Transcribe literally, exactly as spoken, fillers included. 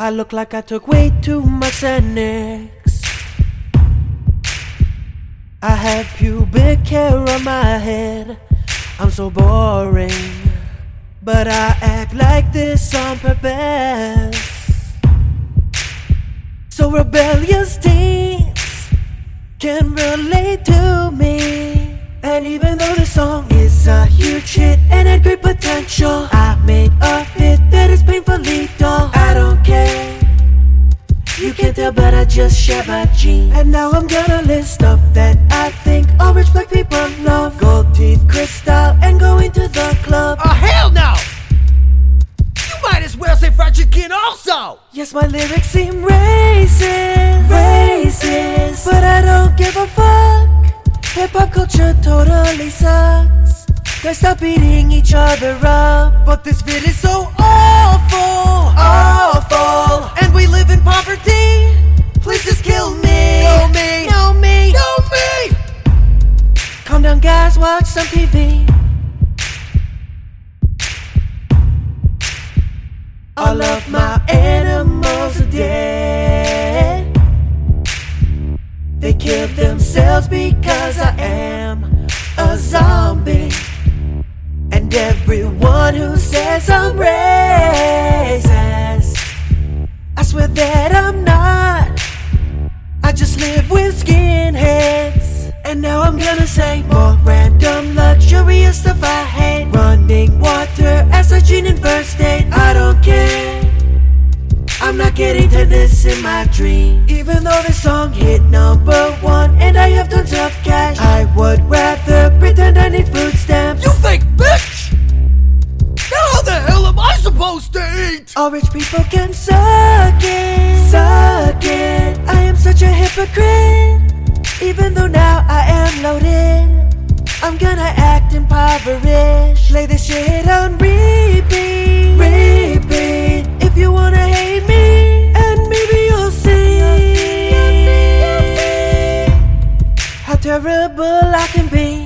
I look like I took way too much Xanax. I have pubic hair on my head. I'm so boring, but I act like this on purpose. So rebellious teens can relate to me. And even though the song is a huge hit and had great potential, I made a hit that is painfully dull. I don't care, you can't tell, but I just share my genes. And now I'm gonna list stuff that I think all rich black people love: gold teeth, crystal, and going to the club. Oh hell no! You might as well say fried chicken also! Yes, my lyrics seem racist, racist, but I don't give a fuck. Hip-hop culture totally sucks. They stop beating each other up. But this vid is so awful, awful, and we live in poverty. Please just kill me. Kill me. Kill me. Kill me. Calm down, guys, watch some T V. All of my animals are dead. They killed themselves because I am a zombie. And everyone who says I'm racist, I swear that I'm not. I just live with skinheads. And now I'm gonna say more random luxurious stuff I hate: running water, estrogen and first aid. I don't care, I'm not getting to this in my dream. Even though this song hit number one and I have tons of cash, I would rather pretend I need food stamps. You think, bitch? Now how the hell am I supposed to eat? All rich people can suck it, suck it. I am such a hypocrite. Even though now I am loaded, I'm gonna act impoverished. Play this shit on repeat, repeat. If you wanna hate me, and maybe you'll see how terrible I can be.